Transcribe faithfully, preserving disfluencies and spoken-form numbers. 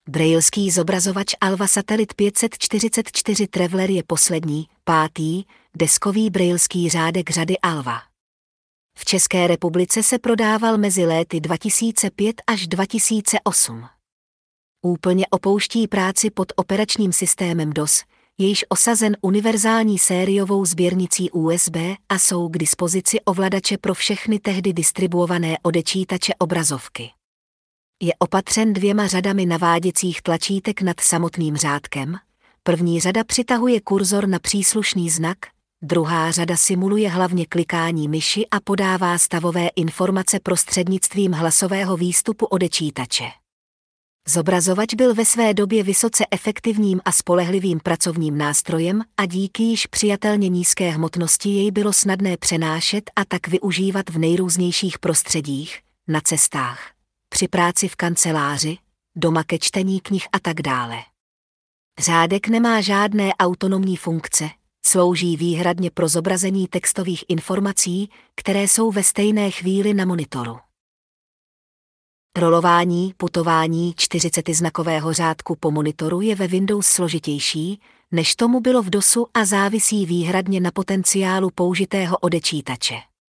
Brailleský zobrazovač Alva Satelit pět set čtyřicet čtyři Traveler je poslední, pátý, deskový brailleský řádek řady Alva. V České republice se prodával mezi léty dva tisíce pět až dva tisíce osm. Úplně opouští práci pod operačním systémem DOS, jejíž osazen univerzální sériovou sběrnicí U S B a jsou k dispozici ovladače pro všechny tehdy distribuované odečítače obrazovky. Je opatřen dvěma řadami naváděcích tlačítek nad samotným řádkem. První řada přitahuje kurzor na příslušný znak, druhá řada simuluje hlavně klikání myši a podává stavové informace prostřednictvím hlasového výstupu odečítače. Zobrazovač byl ve své době vysoce efektivním a spolehlivým pracovním nástrojem a díky již přijatelně nízké hmotnosti jej bylo snadné přenášet a tak využívat v nejrůznějších prostředích, na cestách, při práci v kanceláři, doma ke čtení knih a tak dále. Řádek nemá žádné autonomní funkce, slouží výhradně pro zobrazení textových informací, které jsou ve stejné chvíli na monitoru. Rolování, putování čtyřicetiznakového řádku po monitoru je ve Windows složitější, než tomu bylo v DOSu a závisí výhradně na potenciálu použitého odečítače.